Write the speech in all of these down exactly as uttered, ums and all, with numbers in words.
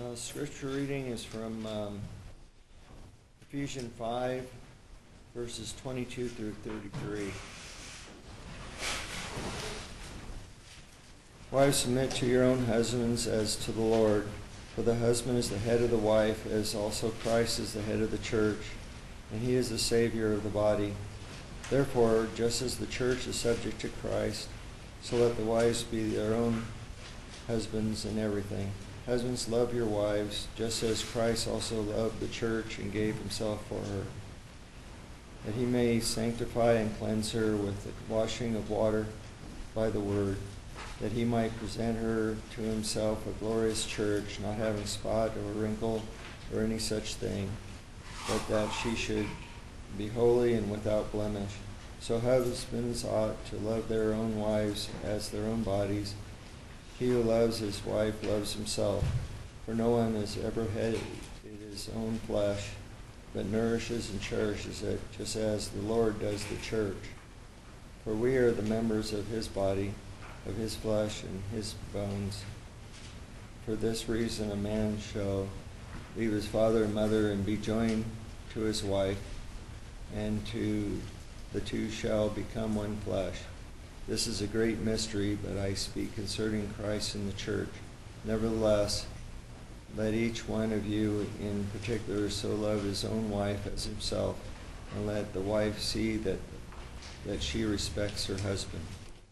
Uh, scripture reading is from um, Ephesians five, verses twenty-two through thirty-three. Wives, submit to your own husbands as to the Lord, for the husband is the head of the wife, as also Christ is the head of the church, and he is the Savior of the body. Therefore, just as the church is subject to Christ, so let the wives be their own husbands in everything. Husbands, love your wives, just as Christ also loved the church and gave himself for her, that he may sanctify and cleanse her with the washing of water by the word, that he might present her to himself a glorious church, not having spot or wrinkle or any such thing, but that she should be holy and without blemish. So husbands ought to love their own wives as their own bodies. He who loves his wife loves himself, for no one has ever hated his own flesh, but nourishes and cherishes it, just as the Lord does the church. For we are the members of his body, of his flesh and his bones. For this reason a man shall leave his father and mother and be joined to his wife, and to the two shall become one flesh. This is a great mystery, but I speak concerning Christ and the church. Nevertheless, let each one of you in particular so love his own wife as himself, and let the wife see that that she respects her husband.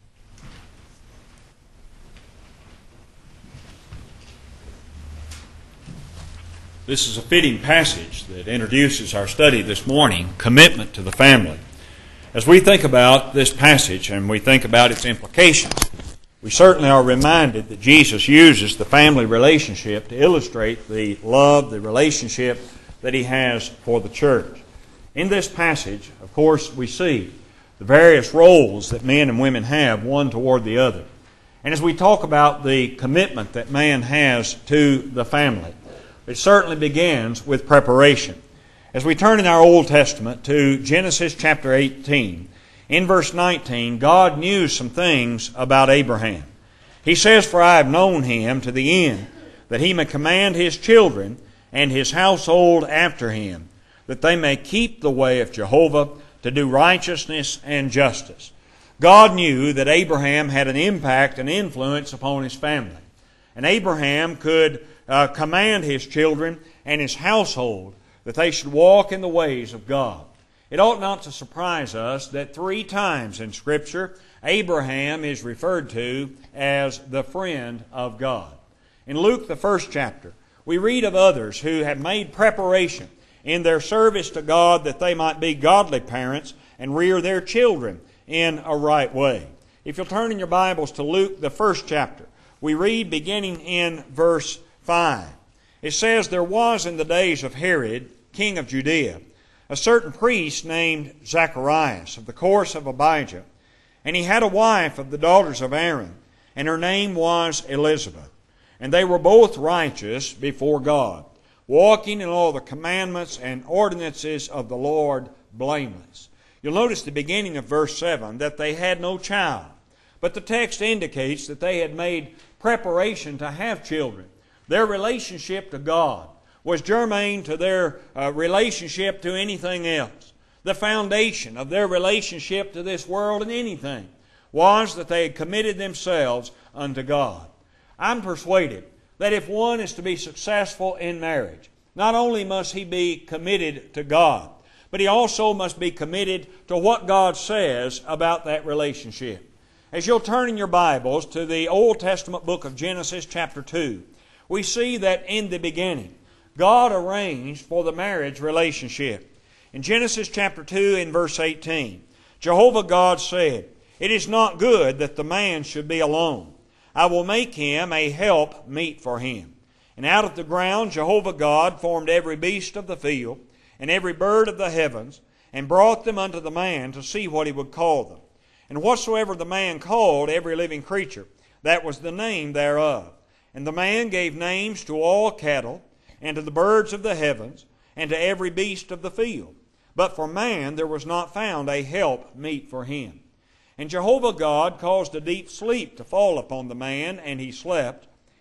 This is a fitting passage that introduces our study this morning, commitment to the family. As we think about this passage and we think about its implications, we certainly are reminded that Jesus uses the family relationship to illustrate the love, the relationship that he has for the church. In this passage, of course, we see the various roles that men and women have, one toward the other. And as we talk about the commitment that man has to the family, it certainly begins with preparation. As we turn in our Old Testament to Genesis chapter eighteen, in verse nineteen, God knew some things about Abraham. He says, "For I have known him to the end, that he may command his children and his household after him, that they may keep the way of Jehovah to do righteousness and justice." God knew that Abraham had an impact and influence upon his family. And Abraham could uh, command his children and his household that they should walk in the ways of God. It ought not to surprise us that three times in Scripture, Abraham is referred to as the friend of God. In Luke, the first chapter, we read of others who have made preparation in their service to God that they might be godly parents and rear their children in a right way. If you'll turn in your Bibles to Luke, the first chapter, we read beginning in verse five. It says, "There was in the days of Herod, king of Judea, a certain priest named Zacharias of the course of Abijah, and he had a wife of the daughters of Aaron, and her name was Elizabeth. And they were both righteous before God, walking in all the commandments and ordinances of the Lord blameless." You'll notice the beginning of verse seven that they had no child, but the text indicates that they had made preparation to have children. Their relationship to God was germane to their uh, relationship to anything else. The foundation of their relationship to this world and anything was that they had committed themselves unto God. I'm persuaded that if one is to be successful in marriage, not only must he be committed to God, but he also must be committed to what God says about that relationship. As you'll turn in your Bibles to the Old Testament book of Genesis chapter two, we see that in the beginning, God arranged for the marriage relationship. In Genesis chapter two in verse eighteen, Jehovah God said, "It is not good that the man should be alone. I will make him a help meet for him. And out of the ground Jehovah God formed every beast of the field, and every bird of the heavens, and brought them unto the man to see what he would call them. And whatsoever the man called every living creature, that was the name thereof. And the man gave names to all cattle, and to the birds of the heavens, and to every beast of the field. But for man there was not found a help meet for him. And Jehovah God caused a deep sleep to fall upon the man, and he slept.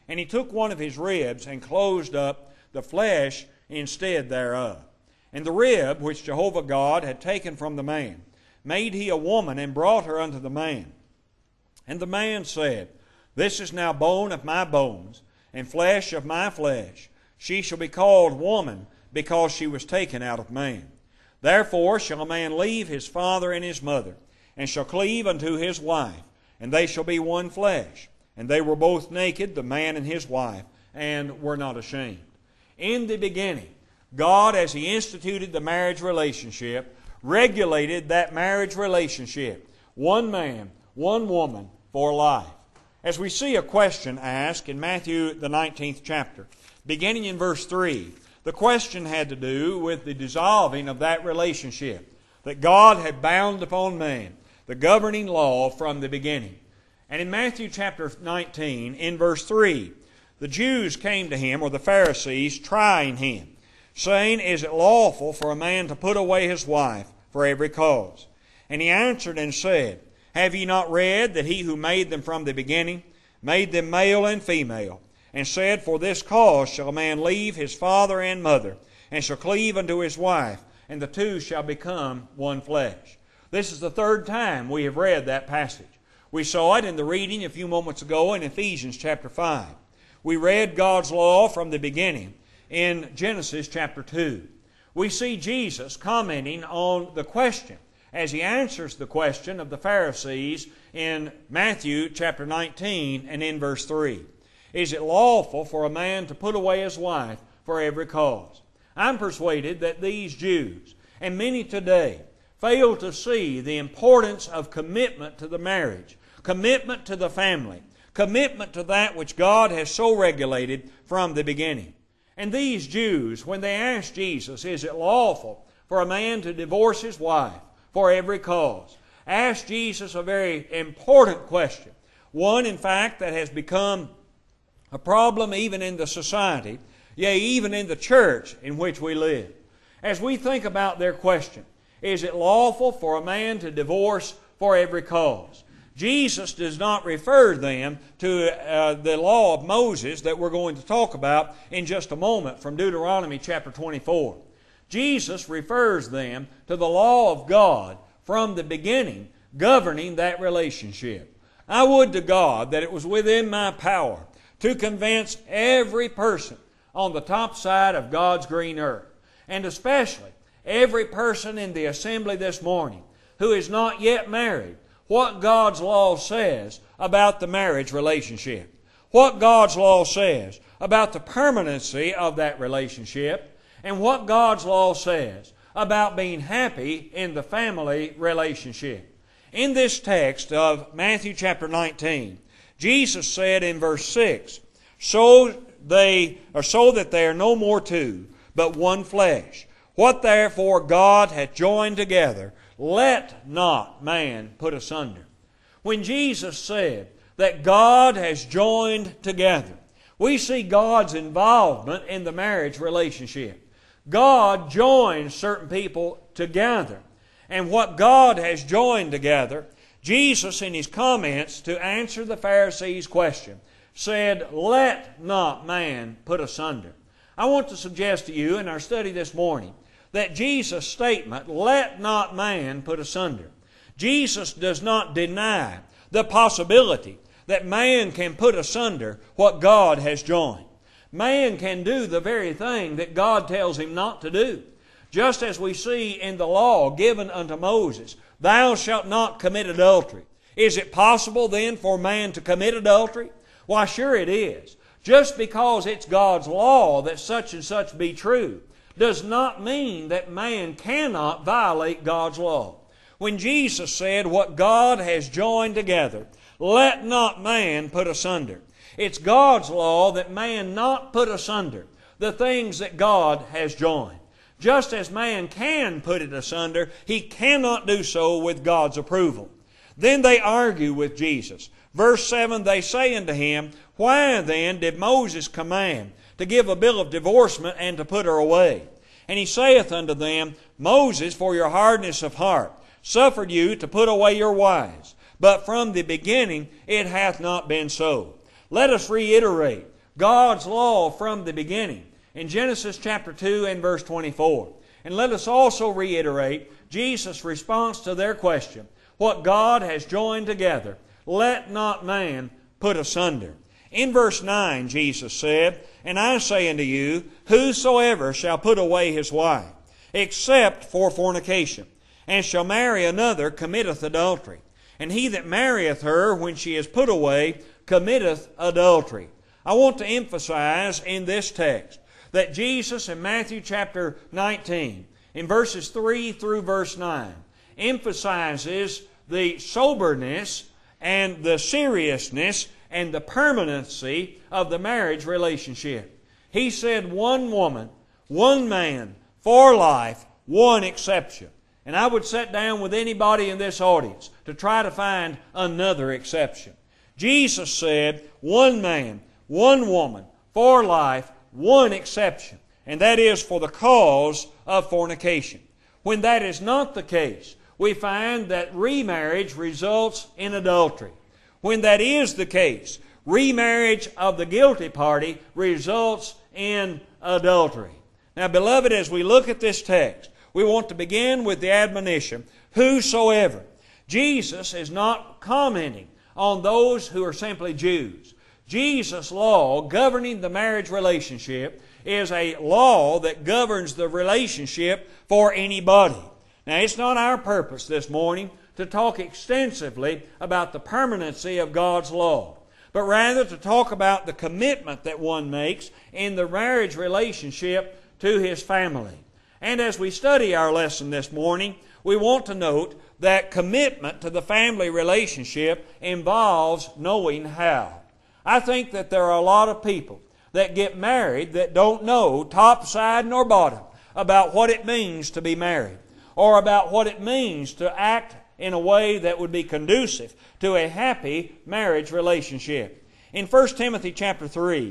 And he took one of his ribs and closed up the flesh instead thereof. And the rib which Jehovah God had taken from the man made he a woman, and brought her unto the man. And the man said, This is now bone of my bones, and flesh of my flesh. She shall be called woman, because she was taken out of man. Therefore shall a man leave his father and his mother, and shall cleave unto his wife, and they shall be one flesh. And they were both naked, the man and his wife, and were not ashamed. In the beginning, God, as He instituted the marriage relationship, regulated that marriage relationship. One man, one woman for life. As we see a question asked in Matthew the nineteenth chapter, beginning in verse three, the question had to do with the dissolving of that relationship that God had bound upon man, the governing law from the beginning. And in Matthew chapter nineteen, in verse three, the Jews came to Him, or the Pharisees, trying Him, saying, Is it lawful for a man to put away his wife for every cause? And He answered and said, Have ye not read that He who made them from the beginning made them male and female, and said, For this cause shall a man leave his father and mother, and shall cleave unto his wife, and the two shall become one flesh. This is the third time we have read that passage. We saw it in the reading a few moments ago in Ephesians chapter five. We read God's law from the beginning in Genesis chapter two. We see Jesus commenting on the question as He answers the question of the Pharisees in Matthew chapter nineteen and in verse three. Is it lawful for a man to put away his wife for every cause? I'm persuaded that these Jews, and many today, fail to see the importance of commitment to the marriage, commitment to the family, commitment to that which God has so regulated from the beginning. And these Jews, when they asked Jesus, is it lawful for a man to divorce his wife for every cause, asked Jesus a very important question. One, in fact, that has become a problem even in the society, yea, even in the church in which we live. As we think about their question, is it lawful for a man to divorce for every cause? Jesus does not refer them to uh, the law of Moses that we're going to talk about in just a moment from Deuteronomy chapter twenty-four. Jesus refers them to the law of God from the beginning governing that relationship. I would to God that it was within my power to convince every person on the top side of God's green earth, and especially every person in the assembly this morning who is not yet married, what God's law says about the marriage relationship. What God's law says about the permanency of that relationship, and what God's law says about being happy in the family relationship. In this text of Matthew chapter nineteen, Jesus said in verse six, So they are so that they are no more two, but one flesh. What therefore God hath joined together, let not man put asunder. When Jesus said that God has joined together, we see God's involvement in the marriage relationship. God joins certain people together. And what God has joined together, Jesus in His comments to answer the Pharisees' question said, Let not man put asunder. I want to suggest to you in our study this morning that Jesus' statement, let not man put asunder. Jesus does not deny the possibility that man can put asunder what God has joined. Man can do the very thing that God tells him not to do. Just as we see in the law given unto Moses, thou shalt not commit adultery. Is it possible then for man to commit adultery? Why, sure it is. Just because it's God's law that such and such be true does not mean that man cannot violate God's law. When Jesus said, what God has joined together, let not man put asunder. It's God's law that man not put asunder the things that God has joined. Just as man can put it asunder, he cannot do so with God's approval. Then they argue with Jesus. Verse seven, they say unto him, Why then did Moses command to give a bill of divorcement and to put her away? And he saith unto them, Moses, for your hardness of heart, suffered you to put away your wives. But from the beginning it hath not been so. Let us reiterate God's law from the beginning in Genesis chapter two and verse twenty-four. And let us also reiterate Jesus' response to their question, what God has joined together, let not man put asunder. In verse nine, Jesus said, And I say unto you, whosoever shall put away his wife, except for fornication, and shall marry another, committeth adultery. And he that marrieth her when she is put away, committeth adultery. I want to emphasize in this text that Jesus in Matthew chapter nineteen, in verses three through verse nine, emphasizes the soberness and the seriousness and the permanency of the marriage relationship. He said one woman, one man, for life, one exception. And I would sit down with anybody in this audience to try to find another exception. Jesus said one man, one woman, for life, one exception. And that is for the cause of fornication. When that is not the case, we find that remarriage results in adultery. When that is the case, remarriage of the guilty party results in adultery. Now, beloved, as we look at this text, we want to begin with the admonition, whosoever. Jesus is not commenting on those who are simply Jews. Jesus' law governing the marriage relationship is a law that governs the relationship for anybody. Now, it's not our purpose this morning to talk extensively about the permanency of God's law, but rather to talk about the commitment that one makes in the marriage relationship to his family. And as we study our lesson this morning, we want to note that commitment to the family relationship involves knowing how. I think that there are a lot of people that get married that don't know top, side, nor bottom about what it means to be married, or about what it means to act in a way that would be conducive to a happy marriage relationship. In First Timothy chapter three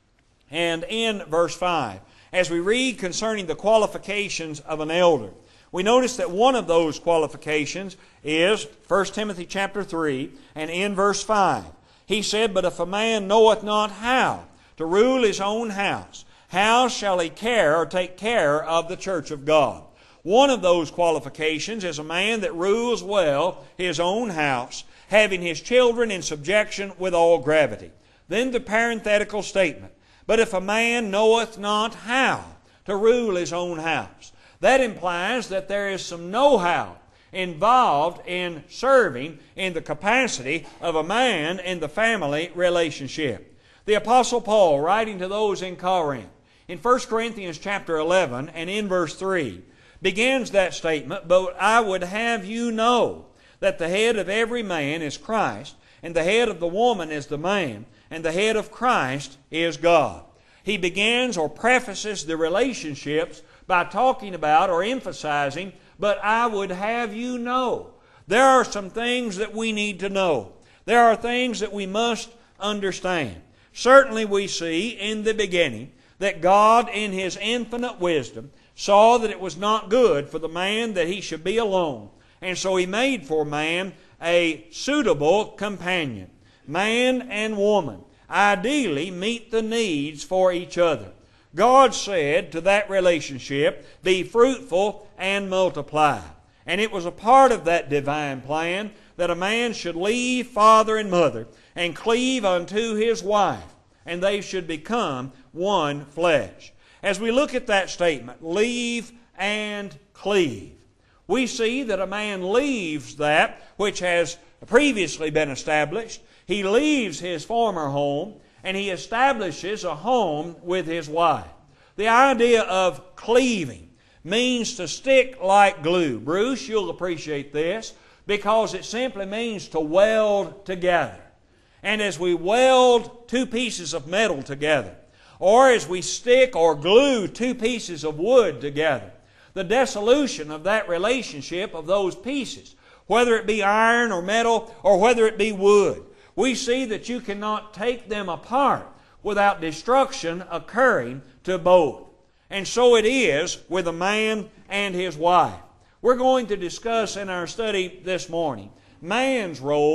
and in verse five, as we read concerning the qualifications of an elder, we notice that one of those qualifications is First Timothy chapter three and in verse five. He said, But if a man knoweth not how to rule his own house, how shall he care or take care of the church of God? One of those qualifications is a man that rules well his own house, having his children in subjection with all gravity. Then the parenthetical statement, But if a man knoweth not how to rule his own house. That implies that there is some know-how involved in serving in the capacity of a man in the family relationship. The Apostle Paul, writing to those in Corinth, in First Corinthians chapter eleven and in verse three, begins that statement, But I would have you know that the head of every man is Christ, and the head of the woman is the man, and the head of Christ is God. He begins or prefaces the relationships by talking about or emphasizing, but I would have you know. There are some things that we need to know. There are things that we must understand. Certainly we see in the beginning that God in His infinite wisdom saw that it was not good for the man that he should be alone. And so He made for man a suitable companion. Man and woman ideally meet the needs for each other. God said to that relationship, Be fruitful and multiply. And it was a part of that divine plan that a man should leave father and mother and cleave unto his wife, and they should become one flesh. As we look at that statement, leave and cleave, we see that a man leaves that which has previously been established. He leaves his former home and he establishes a home with his wife. The idea of cleaving means to stick like glue. Bruce, you'll appreciate this because it simply means to weld together. And as we weld two pieces of metal together, or as we stick or glue two pieces of wood together, the dissolution of that relationship of those pieces, whether it be iron or metal or whether it be wood, we see that you cannot take them apart without destruction occurring to both. And so it is with a man and his wife. We're going to discuss in our study this morning man's role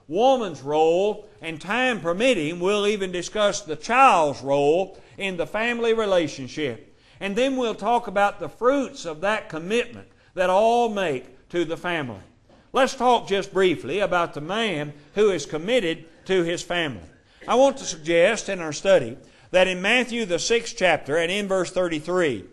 woman's role, and time permitting, we'll even discuss the child's role in the family relationship. And then we'll talk about the fruits of that commitment that all make to the family. Let's talk just briefly about the man who is committed to his family. I want to suggest in our study that in Matthew the sixth chapter and in verse thirty-three,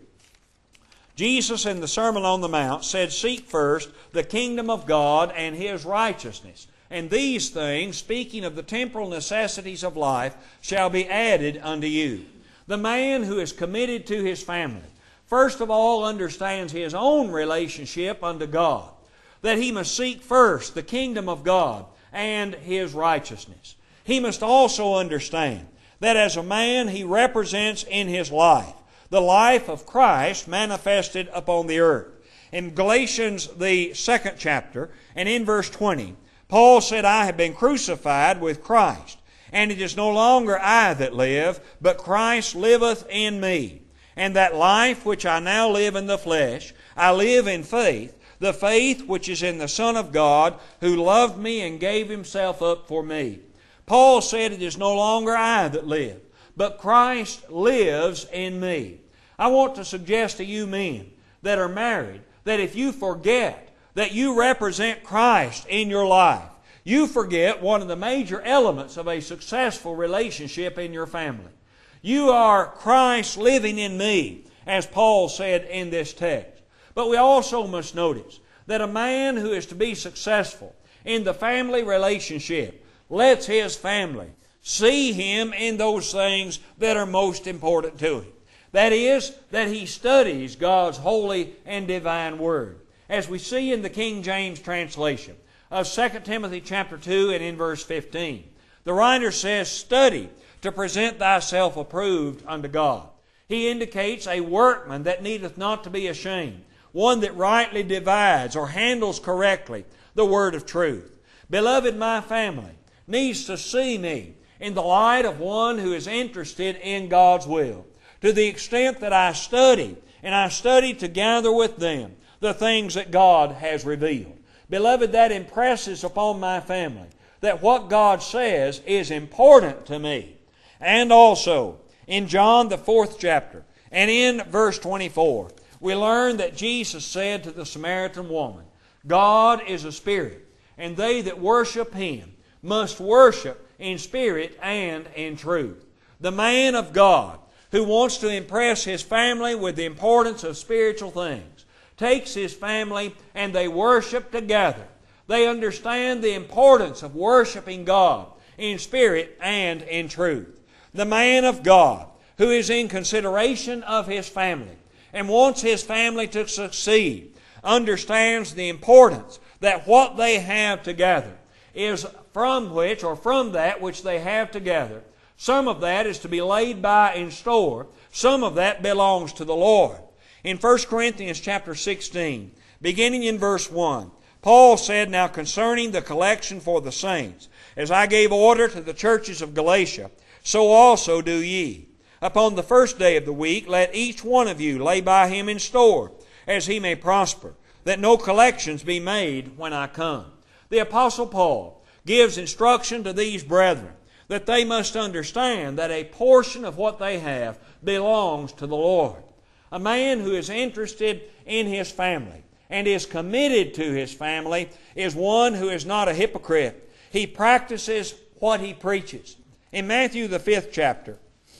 Jesus in the Sermon on the Mount said, "Seek first the kingdom of God and His righteousness, and these things," speaking of the temporal necessities of life, "shall be added unto you." The man who is committed to his family, first of all, understands his own relationship unto God, that he must seek first the kingdom of God and His righteousness. He must also understand that as a man he represents in his life the life of Christ manifested upon the earth. In Galatians the second chapter and in verse twenty, Paul said, "I have been crucified with Christ, and it is no longer I that live, but Christ liveth in me. And that life which I now live in the flesh, I live in faith, the faith which is in the Son of God, who loved me and gave Himself up for me." Paul said, "It is no longer I that live, but Christ lives in me." I want to suggest to you men that are married that if you forget that you represent Christ in your life, you forget one of the major elements of a successful relationship in your family. You are Christ living in me, as Paul said in this text. But we also must notice that a man who is to be successful in the family relationship lets his family see him in those things that are most important to him. That is, that he studies God's holy and divine Word. As we see in the King James translation of Second Timothy chapter two and in verse fifteen, the writer says, "Study to present thyself approved unto God." He indicates a workman that needeth not to be ashamed, one that rightly divides or handles correctly the word of truth. Beloved, my family needs to see me in the light of one who is interested in God's will, to the extent that I study, and I study together with them, the things that God has revealed. Beloved, that impresses upon my family that what God says is important to me. And also, in John the fourth chapter, and in verse twenty-four, we learn that Jesus said to the Samaritan woman, "God is a spirit, and they that worship Him must worship in spirit and in truth." The man of God who wants to impress his family with the importance of spiritual things takes his family and they worship together. They understand the importance of worshiping God in spirit and in truth. The man of God who is in consideration of his family and wants his family to succeed understands the importance that what they have together is from which, or from that which they have together, some of that is to be laid by in store, some of that belongs to the Lord. In First Corinthians chapter sixteen, beginning in verse one, Paul said, "Now concerning the collection for the saints, as I gave order to the churches of Galatia, so also do ye. Upon the first day of the week let each one of you lay by him in store, as he may prosper, that no collections be made when I come." The Apostle Paul gives instruction to these brethren that they must understand that a portion of what they have belongs to the Lord. A man who is interested in his family and is committed to his family is one who is not a hypocrite. He practices what he preaches. In Matthew the fifth chapter,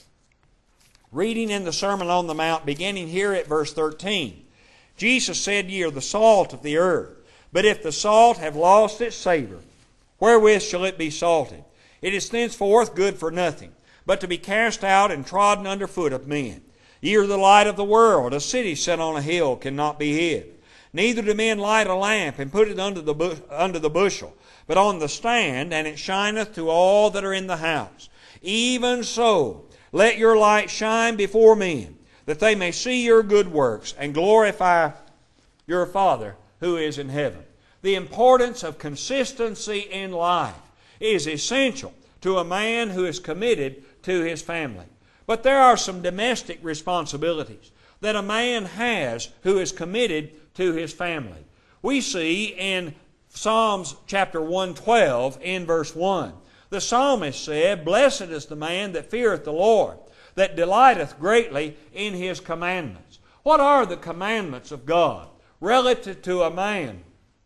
reading in the Sermon on the Mount, beginning here at verse thirteen, Jesus said, "Ye are the salt of the earth. But if the salt have lost its savour, wherewith shall it be salted? It is thenceforth good for nothing, but to be cast out and trodden under foot of men. Ye are the light of the world. A city set on a hill cannot be hid. Neither do men light a lamp and put it under the, bu- under the bushel, but on the stand, and it shineth to all that are in the house. Even so, let your light shine before men, that they may see your good works and glorify your Father who is in heaven." The importance of consistency in life is essential to a man who is committed to his family. But there are some domestic responsibilities that a man has who is committed to his family. We see in Psalms chapter one twelve in verse one. The psalmist said, "Blessed is the man that feareth the Lord, that delighteth greatly in His commandments." What are the commandments of God relative to a man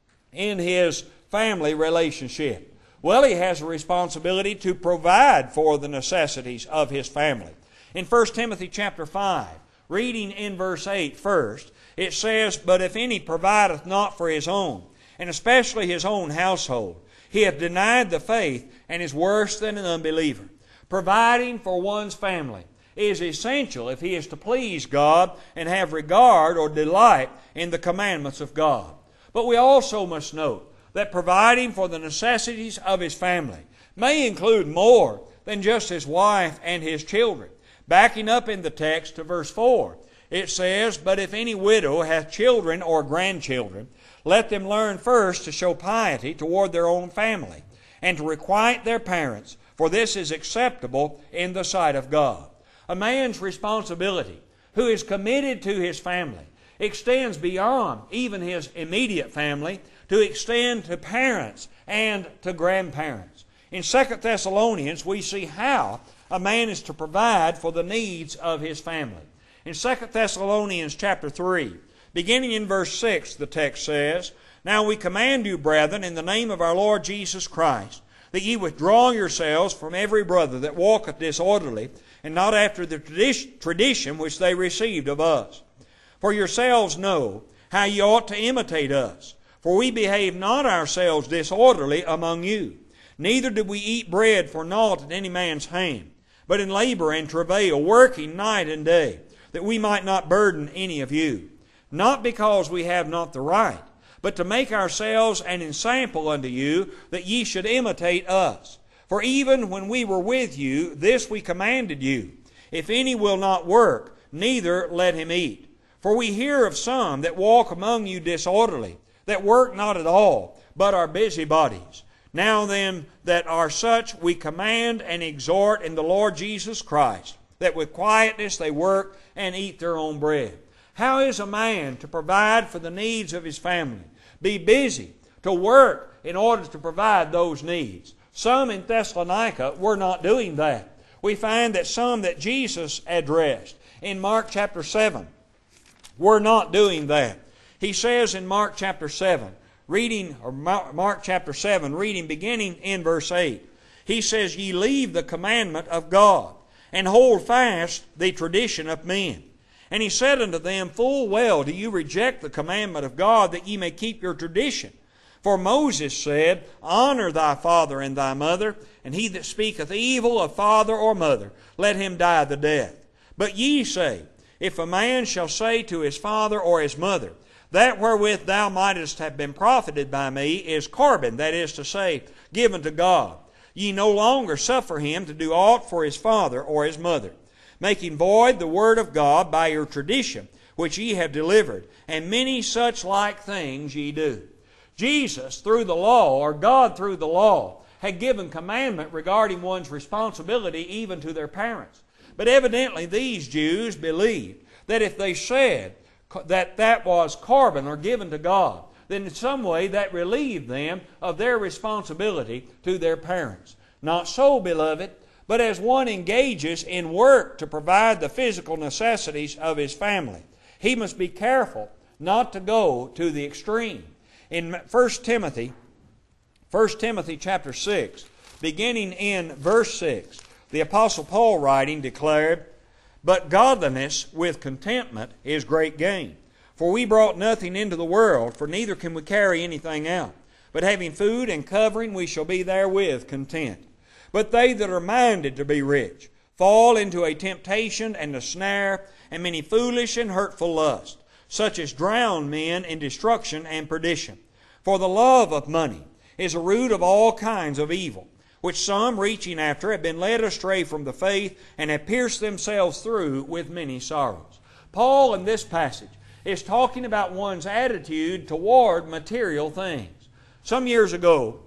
in his family relationship? Well, he has a responsibility to provide for the necessities of his family. In First Timothy chapter five, reading in verse eight first, it says, "But if any provideth not for his own, and especially his own household, he hath denied the faith and is worse than an unbeliever." Providing for one's family is essential if he is to please God and have regard or delight in the commandments of God. But we also must note that providing for the necessities of his family may include more than just his wife and his children. Backing up in the text to verse four, it says, "But if any widow hath children or grandchildren, let them learn first to show piety toward their own family, and to requite their parents, for this is acceptable in the sight of God." A man's responsibility, who is committed to his family, extends beyond even his immediate family to extend to parents and to grandparents. In Second Thessalonians, we see how a man is to provide for the needs of his family. In Second Thessalonians chapter three, beginning in verse six, the text says, "Now we command you, brethren, in the name of our Lord Jesus Christ, that ye withdraw yourselves from every brother that walketh disorderly, and not after the tradition which they received of us. For yourselves know how ye ought to imitate us. For we behave not ourselves disorderly among you, neither do we eat bread for naught at any man's hand, but in labor and travail, working night and day, that we might not burden any of you. Not because we have not the right, but to make ourselves an ensample unto you, that ye should imitate us. For even when we were with you, this we commanded you, if any will not work, neither let him eat. For we hear of some that walk among you disorderly, that work not at all, but are busybodies. Now then, that are such, we command and exhort in the Lord Jesus Christ, that with quietness they work and eat their own bread." How is a man to provide for the needs of his family? Be busy, to work in order to provide those needs. Some in Thessalonica were not doing that. We find that some that Jesus addressed in Mark chapter seven were not doing that. He says in Mark chapter seven, reading, or Mark chapter seven, reading beginning in verse eight, he says, "Ye leave the commandment of God, and hold fast the tradition of men. And he said unto them, Full well do you reject the commandment of God, that ye may keep your tradition. For Moses said, Honor thy father and thy mother, and he that speaketh evil of father or mother, let him die the death. But ye say, If a man shall say to his father or his mother, That wherewith thou mightest have been profited by me is Corban, that is to say, given to God. Ye no longer suffer him to do aught for his father or his mother, making void the word of God by your tradition, which ye have delivered, and many such like things ye do." Jesus, through the law, or God through the law, had given commandment regarding one's responsibility even to their parents. But evidently these Jews believed that if they said that that was Corban, or given to God, then in some way that relieved them of their responsibility to their parents. Not so, beloved, but as one engages in work to provide the physical necessities of his family, he must be careful not to go to the extreme. In First Timothy, First Timothy chapter six, beginning in verse six, the Apostle Paul writing declared, "But godliness with contentment is great gain. For we brought nothing into the world, for neither can we carry anything out. But having food and covering, we shall be therewith content. But they that are minded to be rich fall into a temptation and a snare, and many foolish and hurtful lusts, such as drown men in destruction and perdition. For the love of money is a root of all kinds of evil, which some, reaching after, have been led astray from the faith, and have pierced themselves through with many sorrows." Paul, in this passage, is talking about one's attitude toward material things. Some years ago,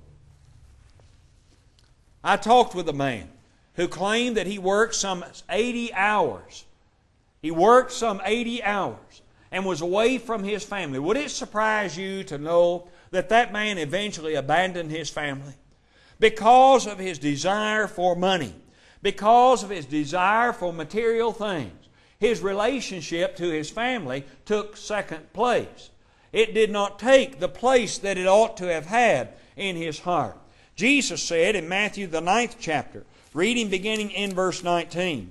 I talked with a man who claimed that he worked some eighty hours. He worked some eighty hours and was away from his family. Would it surprise you to know that that man eventually abandoned his family? Because of his desire for money, because of his desire for material things, his relationship to his family took second place. It did not take the place that it ought to have had in his heart. Jesus said in Matthew the ninth chapter, reading beginning in verse nineteen,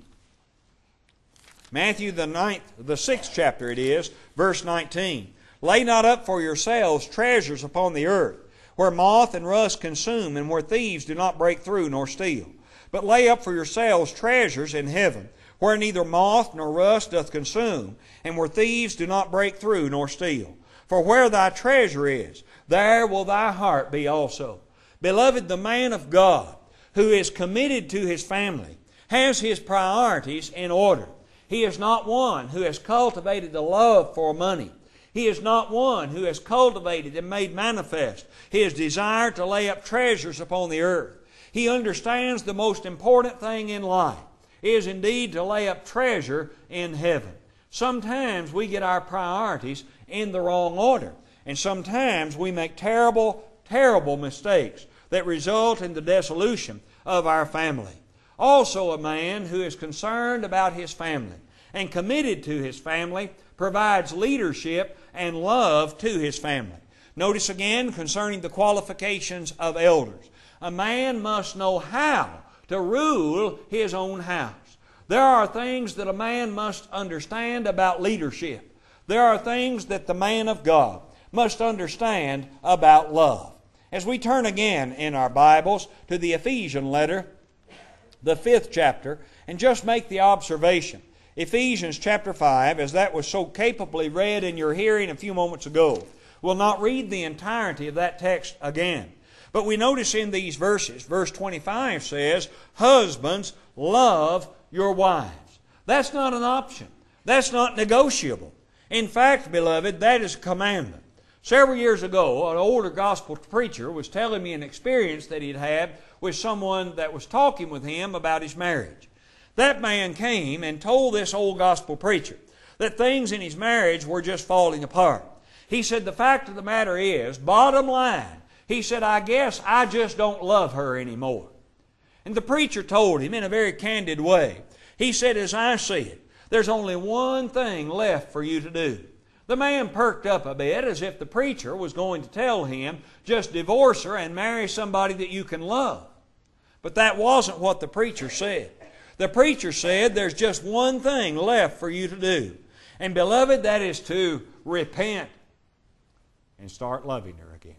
Matthew the ninth, the sixth chapter it is, verse nineteen, "Lay not up for yourselves treasures upon the earth, where moth and rust consume, and where thieves do not break through nor steal. But lay up for yourselves treasures in heaven, where neither moth nor rust doth consume, and where thieves do not break through nor steal. For where thy treasure is, there will thy heart be also." Beloved, the man of God who is committed to his family has his priorities in order. He is not one who has cultivated the love for money. He is not one who has cultivated and made manifest his desire to lay up treasures upon the earth. He understands the most important thing in life is indeed to lay up treasure in heaven. Sometimes we get our priorities in the wrong order, and sometimes we make terrible, terrible mistakes that result in the dissolution of our family. Also, a man who is concerned about his family and committed to his family provides leadership and love to his family. Notice again concerning the qualifications of elders. A man must know how to rule his own house. There are things that a man must understand about leadership. There are things that the man of God must understand about love. As we turn again in our Bibles to the Ephesian letter, the fifth chapter, and just make the observation. Ephesians chapter five, as that was so capably read in your hearing a few moments ago. We'll not read the entirety of that text again. But we notice in these verses, verse twenty-five says, "Husbands, love your wives." That's not an option. That's not negotiable. In fact, beloved, that is a commandment. Several years ago, an older gospel preacher was telling me an experience that he'd had with someone that was talking with him about his marriage. That man came and told this old gospel preacher that things in his marriage were just falling apart. He said, the fact of the matter is, bottom line, he said, I guess I just don't love her anymore. And the preacher told him in a very candid way, he said, as I see it, there's only one thing left for you to do. The man perked up a bit as if the preacher was going to tell him, just divorce her and marry somebody that you can love. But that wasn't what the preacher said. The preacher said there's just one thing left for you to do. And beloved, that is to repent and start loving her again.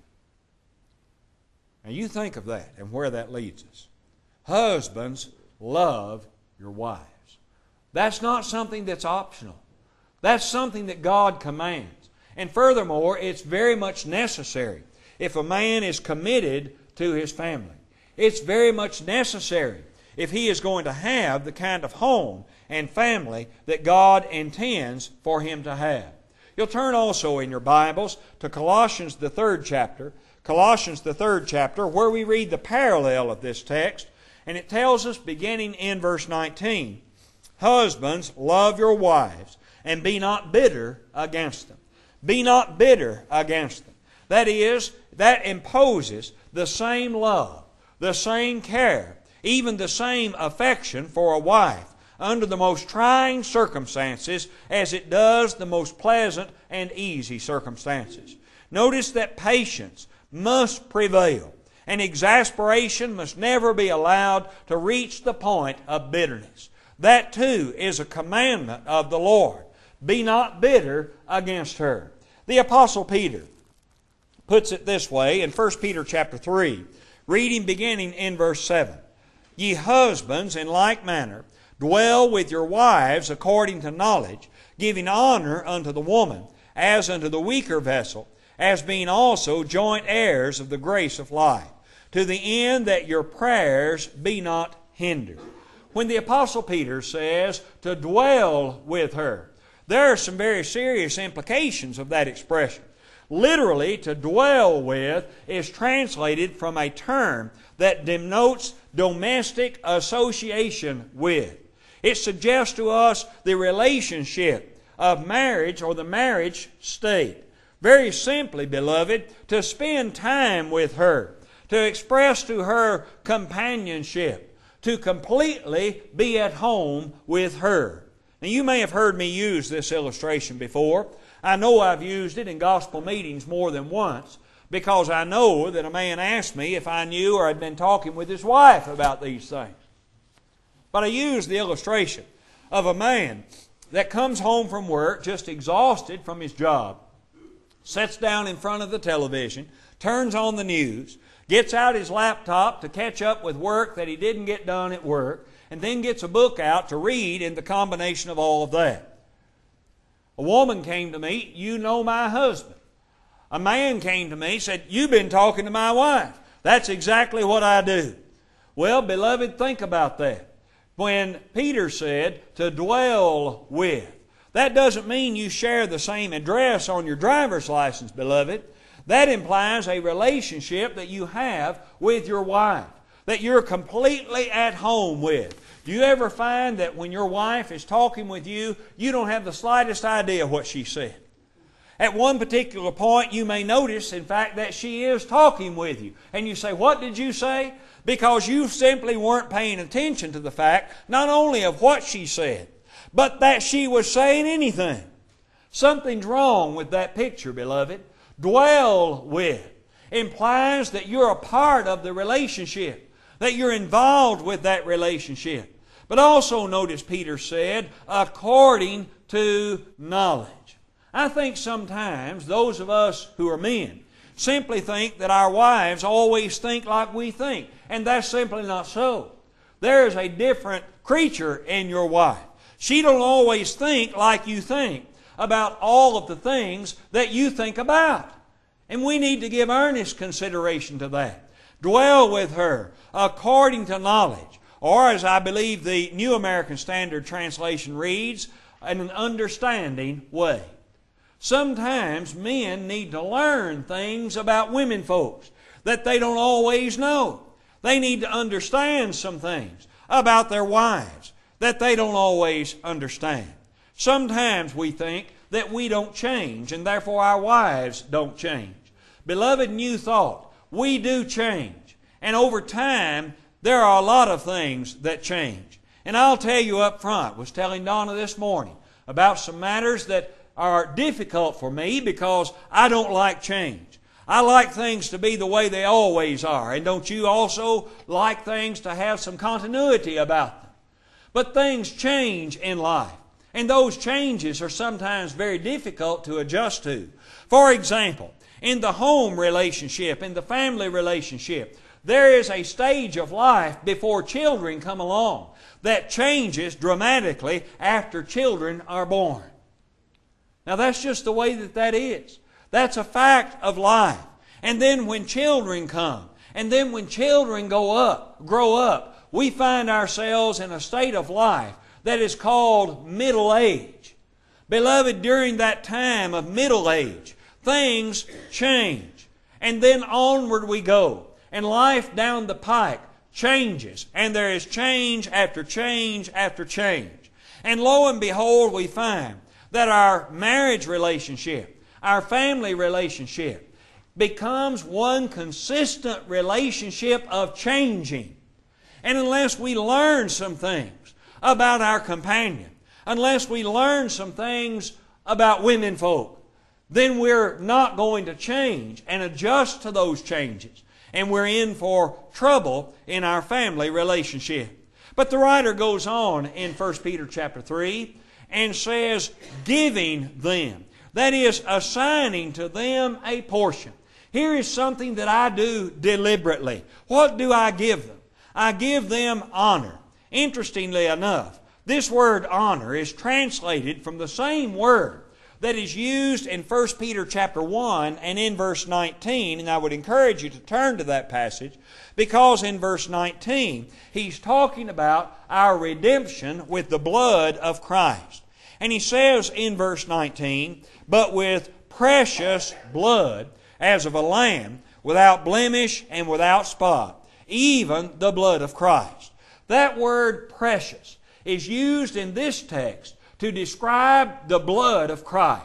Now you think of that and where that leads us. Husbands, love your wives. That's not something that's optional. That's something that God commands. And furthermore, it's very much necessary if a man is committed to his family. It's very much necessary if he is going to have the kind of home and family that God intends for him to have. You'll turn also in your Bibles to Colossians the third chapter, Colossians the third chapter, where we read the parallel of this text, and it tells us, beginning in verse nineteen, "Husbands, love your wives, and be not bitter against them." Be not bitter against them. That is, that imposes the same love, the same care, even the same affection for a wife under the most trying circumstances as it does the most pleasant and easy circumstances. Notice that patience must prevail, and exasperation must never be allowed to reach the point of bitterness. That too is a commandment of the Lord. Be not bitter against her. The Apostle Peter puts it this way in First Peter chapter three, reading beginning in verse seven. "Ye husbands, in like manner, dwell with your wives according to knowledge, giving honor unto the woman, as unto the weaker vessel, as being also joint heirs of the grace of life, to the end that your prayers be not hindered." When the Apostle Peter says to dwell with her, there are some very serious implications of that expression. Literally, to dwell with is translated from a term that denotes domestic association with. It suggests to us the relationship of marriage or the marriage state. Very simply, beloved, to spend time with her, to express to her companionship, to completely be at home with her. Now, you may have heard me use this illustration before. I know I've used it in gospel meetings more than once, because I know that a man asked me if I knew or had been talking with his wife about these things. But I used the illustration of a man that comes home from work just exhausted from his job, sits down in front of the television, turns on the news, gets out his laptop to catch up with work that he didn't get done at work, and then gets a book out to read in the combination of all of that. A woman came to me, "You know my husband." A man came to me, said, "You've been talking to my wife." That's exactly what I do. Well, beloved, think about that. When Peter said to dwell with, that doesn't mean you share the same address on your driver's license, beloved. That implies a relationship that you have with your wife, that you're completely at home with. Do you ever find that when your wife is talking with you, you don't have the slightest idea what she said? At one particular point, you may notice, in fact, that she is talking with you. And you say, "What did you say?" Because you simply weren't paying attention to the fact, not only of what she said, but that she was saying anything. Something's wrong with that picture, beloved. Dwell with implies that you're a part of the relationship, that you're involved with that relationship. But also notice Peter said, according to knowledge. I think sometimes those of us who are men simply think that our wives always think like we think, and that's simply not so. There is a different creature in your wife. She don't always think like you think about all of the things that you think about. And we need to give earnest consideration to that. Dwell with her according to knowledge, or as I believe the New American Standard Translation reads, in an understanding way. Sometimes men need to learn things about women folks that they don't always know. They need to understand some things about their wives that they don't always understand. Sometimes we think that we don't change and therefore our wives don't change. Beloved, new thought. We do change. And over time, there are a lot of things that change. And I'll tell you up front, I was telling Donna this morning about some matters that are difficult for me because I don't like change. I like things to be the way they always are. And don't you also like things to have some continuity about them? But things change in life. And those changes are sometimes very difficult to adjust to. For example, in the home relationship, in the family relationship, there is a stage of life before children come along that changes dramatically after children are born. Now that's just the way that that is. That's a fact of life. And then when children come, and then when children go up, grow up, we find ourselves in a state of life that is called middle age. Beloved, during that time of middle age, things change. And then onward we go. And life down the pike changes. And there is change after change after change. And lo and behold, we find that our marriage relationship, our family relationship, becomes one consistent relationship of changing. And unless we learn some things about our companion, unless we learn some things about women folk, then we're not going to change and adjust to those changes. And we're in for trouble in our family relationship. But the writer goes on in First Peter chapter three and says, giving them. That is, assigning to them a portion. Here is something that I do deliberately. What do I give them? I give them honor. Interestingly enough, this word honor is translated from the same word that is used in First Peter chapter one and in verse nineteen. And I would encourage you to turn to that passage because in verse nineteen, he's talking about our redemption with the blood of Christ. And he says in verse nineteen, but with precious blood as of a lamb, without blemish and without spot, even the blood of Christ. That word precious is used in this text to describe the blood of Christ.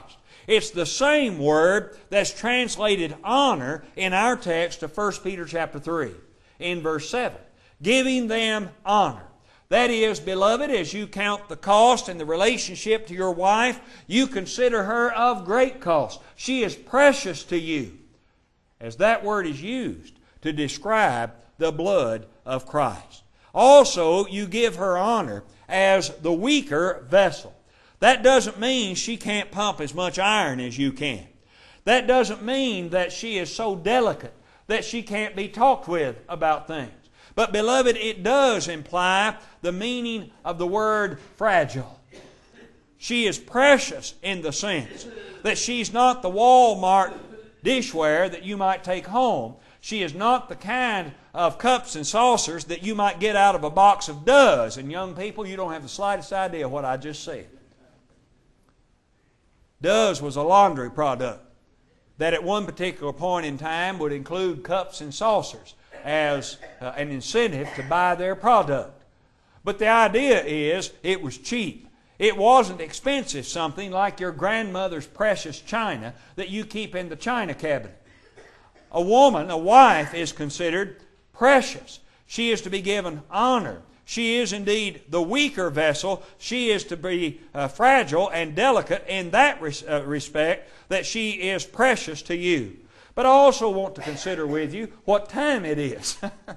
It's the same word that's translated honor in our text of First Peter chapter three in verse seven. Giving them honor. That is, beloved, as you count the cost and the relationship to your wife, you consider her of great cost. She is precious to you, as that word is used to describe the blood of Christ. Also, you give her honor as the weaker vessel. That doesn't mean she can't pump as much iron as you can. That doesn't mean that she is so delicate that she can't be talked with about things. But, beloved, it does imply the meaning of the word fragile. She is precious in the sense that she's not the Walmart dishware that you might take home. She is not the kind of cups and saucers that you might get out of a box of Does. And young people, you don't have the slightest idea what I just said. Does was a laundry product that at one particular point in time would include cups and saucers as uh, an incentive to buy their product. But the idea is it was cheap. It wasn't expensive, something like your grandmother's precious china that you keep in the china cabinet. A woman, a wife, is considered precious. She is to be given honor. She is indeed the weaker vessel. She is to be uh, fragile and delicate in that res- uh, respect, that she is precious to you. But I also want to consider with you what time it is.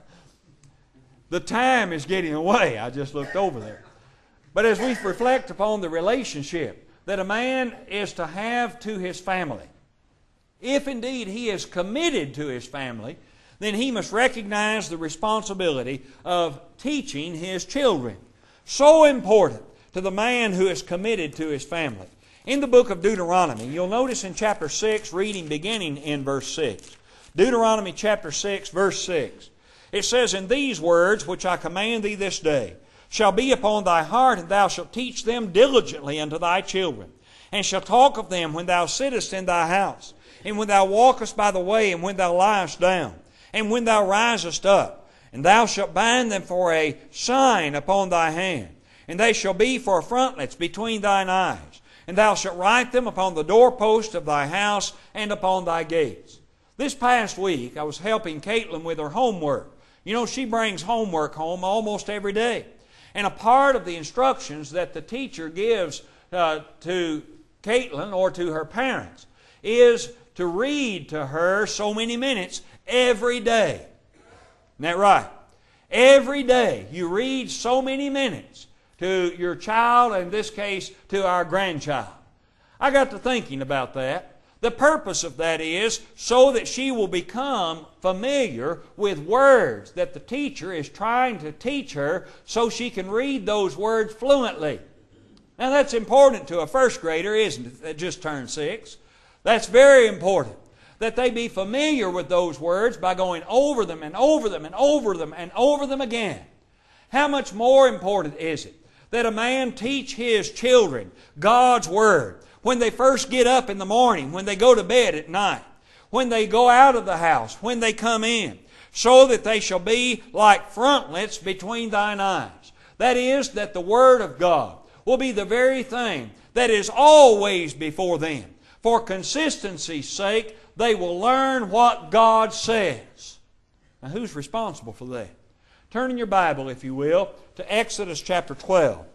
The time is getting away. I just looked over there. But as we reflect upon the relationship that a man is to have to his family, if indeed he is committed to his family, then he must recognize the responsibility of teaching his children. So important to the man who is committed to his family. In the book of Deuteronomy, you'll notice in chapter six, reading beginning in verse six. Deuteronomy chapter six, verse six. It says, "And these words which I command thee this day shall be upon thy heart, and thou shalt teach them diligently unto thy children, and shalt talk of them when thou sittest in thy house, and when thou walkest by the way, and when thou liest down, and when thou risest up. And thou shalt bind them for a sign upon thy hand, and they shall be for frontlets between thine eyes. And thou shalt write them upon the doorpost of thy house and upon thy gates." This past week, I was helping Caitlin with her homework. You know, she brings homework home almost every day. And a part of the instructions that the teacher gives uh, to Caitlin or to her parents is to read to her so many minutes every day. Isn't that right? Every day you read so many minutes to your child, in this case to our grandchild. I got to thinking about that. The purpose of that is so that she will become familiar with words that the teacher is trying to teach her so she can read those words fluently. Now that's important to a first grader, isn't it, that just turned six? That's very important, that they be familiar with those words by going over them and over them and over them and over them again. How much more important is it that a man teach his children God's Word when they first get up in the morning, when they go to bed at night, when they go out of the house, when they come in, so that they shall be like frontlets between thine eyes. That is, that the Word of God will be the very thing that is always before them. For consistency's sake, they will learn what God says. Now, who's responsible for that? Turn in your Bible, if you will, to Exodus chapter twelve.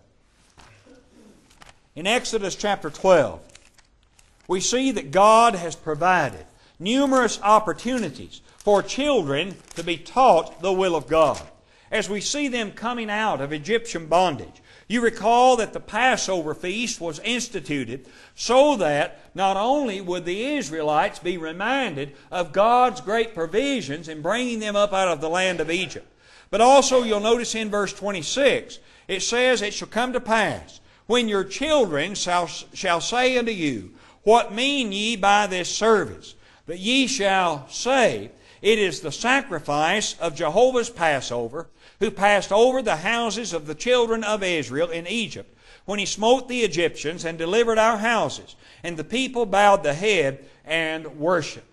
In Exodus chapter twelve, we see that God has provided numerous opportunities for children to be taught the will of God. As we see them coming out of Egyptian bondage, you recall that the Passover feast was instituted so that not only would the Israelites be reminded of God's great provisions in bringing them up out of the land of Egypt, but also you'll notice in verse twenty-six, it says, "It shall come to pass, when your children shall, shall say unto you, What mean ye by this service? That ye shall say, It is the sacrifice of Jehovah's Passover, who passed over the houses of the children of Israel in Egypt, when he smote the Egyptians and delivered our houses. And the people bowed the head and worshipped."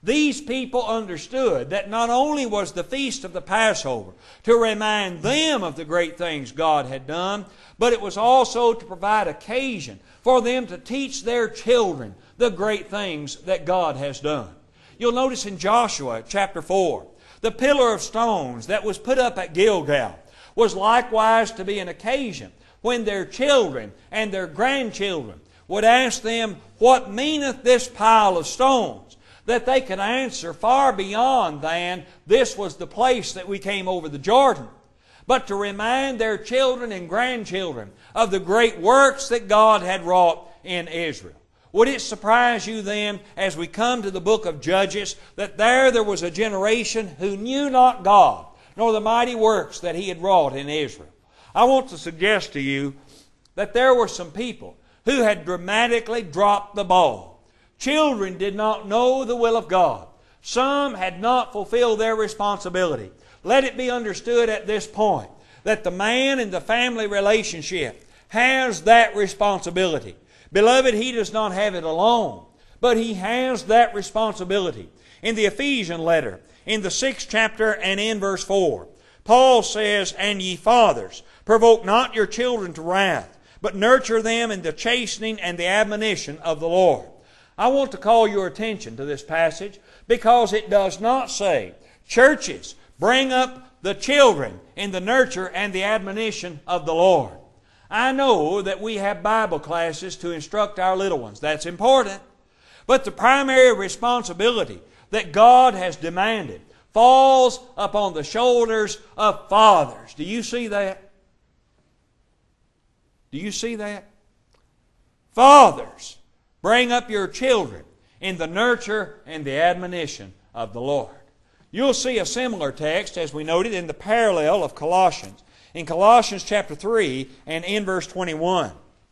These people understood that not only was the feast of the Passover to remind them of the great things God had done, but it was also to provide occasion for them to teach their children the great things that God has done. You'll notice in Joshua chapter four, the pillar of stones that was put up at Gilgal was likewise to be an occasion when their children and their grandchildren would ask them, "What meaneth this pile of stones?" That they could answer far beyond than, "This was the place that we came over the Jordan." But to remind their children and grandchildren of the great works that God had wrought in Israel. Would it surprise you then, as we come to the book of Judges, that there there was a generation who knew not God, nor the mighty works that He had wrought in Israel? I want to suggest to you that there were some people who had dramatically dropped the ball. Children did not know the will of God. Some had not fulfilled their responsibility. Let it be understood at this point that the man in the family relationship has that responsibility. Beloved, he does not have it alone, but he has that responsibility. In the Ephesian letter, in the sixth chapter and in verse four, Paul says, "And ye fathers, provoke not your children to wrath, but nurture them in the chastening and the admonition of the Lord." I want to call your attention to this passage because it does not say, "Churches, bring up the children in the nurture and the admonition of the Lord." I know that we have Bible classes to instruct our little ones. That's important. But the primary responsibility that God has demanded falls upon the shoulders of fathers. Do you see that? Do you see that? Fathers, bring up your children in the nurture and the admonition of the Lord. You'll see a similar text, as we noted, in the parallel of Colossians. In Colossians chapter three and in verse twenty-one.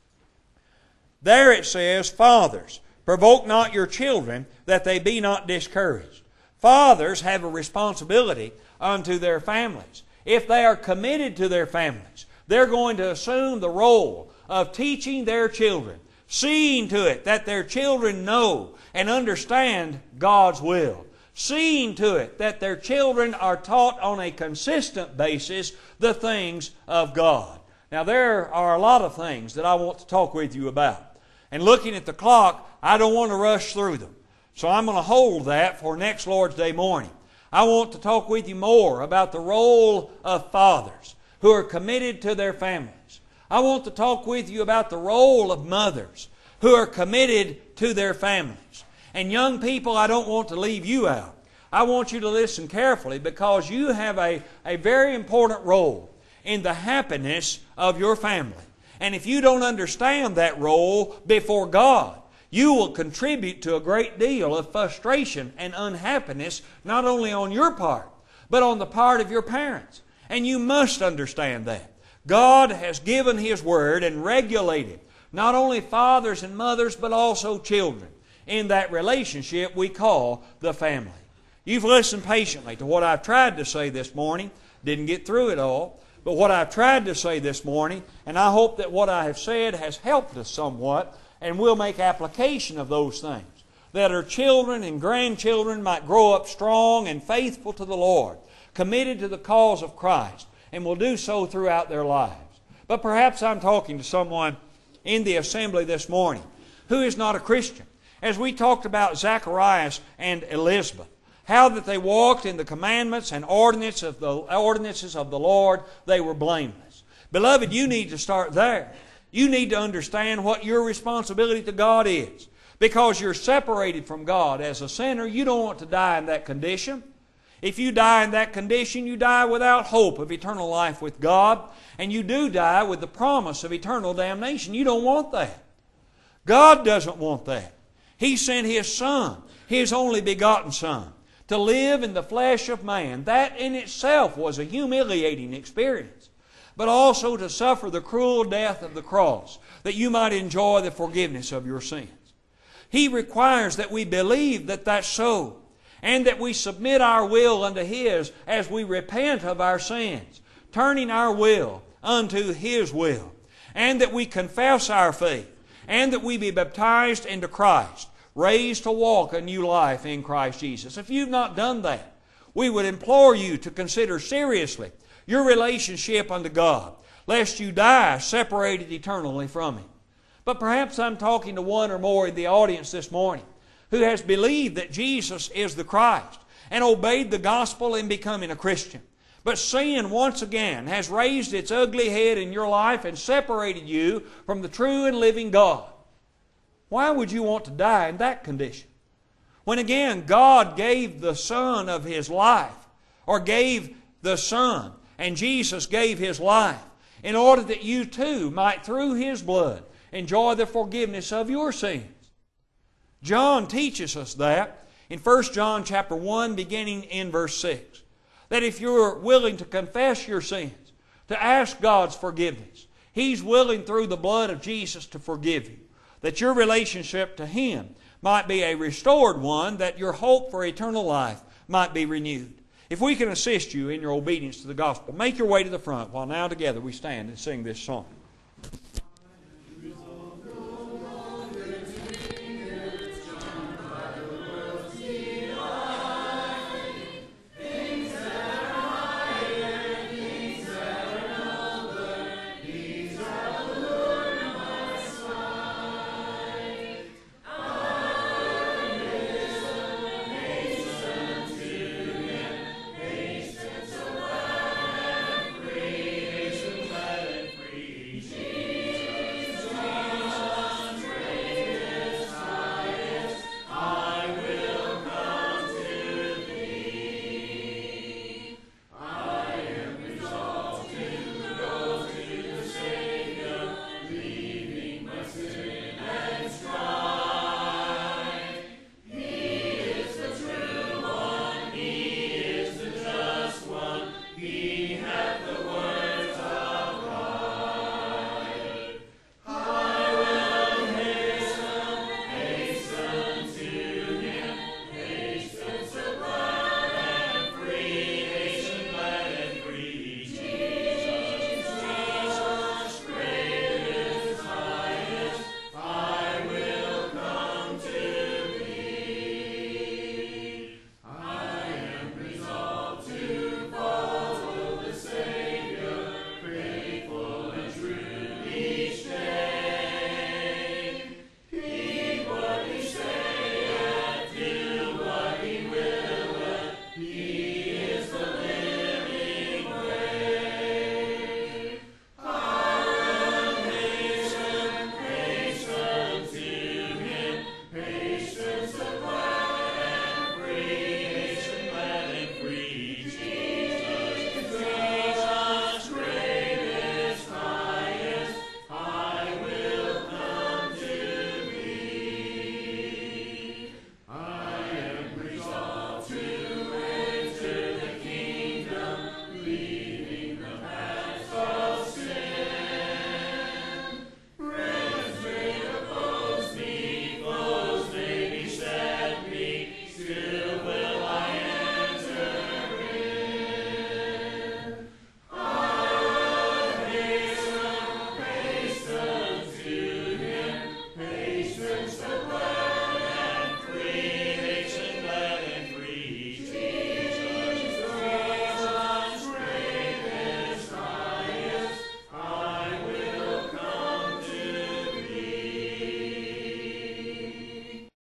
There it says, "Fathers, provoke not your children, that they be not discouraged." Fathers have a responsibility unto their families. If they are committed to their families, they're going to assume the role of teaching their children, seeing to it that their children know and understand God's will, seeing to it that their children are taught on a consistent basis the things of God. Now, there are a lot of things that I want to talk with you about. And looking at the clock, I don't want to rush through them. So I'm going to hold that for next Lord's Day morning. I want to talk with you more about the role of fathers who are committed to their families. I want to talk with you about the role of mothers who are committed to their families. And young people, I don't want to leave you out. I want you to listen carefully because you have a, a very important role in the happiness of your family. And if you don't understand that role before God, you will contribute to a great deal of frustration and unhappiness, not only on your part, but on the part of your parents. And you must understand that. God has given His Word and regulated not only fathers and mothers, but also children in that relationship we call the family. You've listened patiently to what I've tried to say this morning. Didn't get through it all. But what I've tried to say this morning, and I hope that what I have said has helped us somewhat, and we'll make application of those things, that our children and grandchildren might grow up strong and faithful to the Lord, committed to the cause of Christ, and will do so throughout their lives. But perhaps I'm talking to someone in the assembly this morning who is not a Christian. As we talked about Zacharias and Elizabeth, how that they walked in the commandments and ordinances of the, ordinances of the Lord, they were blameless. Beloved, you need to start there. You need to understand what your responsibility to God is. Because you're separated from God as a sinner, you don't want to die in that condition. If you die in that condition, you die without hope of eternal life with God, and you do die with the promise of eternal damnation. You don't want that. God doesn't want that. He sent His Son, His only begotten Son, to live in the flesh of man. That in itself was a humiliating experience. But also to suffer the cruel death of the cross, that you might enjoy the forgiveness of your sins. He requires that we believe that that's so, and that we submit our will unto His as we repent of our sins, turning our will unto His will, and that we confess our faith, and that we be baptized into Christ, raised to walk a new life in Christ Jesus. If you've not done that, we would implore you to consider seriously your relationship unto God, lest you die separated eternally from Him. But perhaps I'm talking to one or more in the audience this morning who has believed that Jesus is the Christ and obeyed the gospel in becoming a Christian. But sin once again has raised its ugly head in your life and separated you from the true and living God. Why would you want to die in that condition? When again God gave the Son of His life, or gave the Son, and Jesus gave His life, in order that you too might through His blood enjoy the forgiveness of your sins. John teaches us that in First John chapter one, beginning in verse six. That if you're willing to confess your sins, to ask God's forgiveness, He's willing through the blood of Jesus to forgive you. That your relationship to Him might be a restored one, that your hope for eternal life might be renewed. If we can assist you in your obedience to the gospel, make your way to the front while now together we stand and sing this song.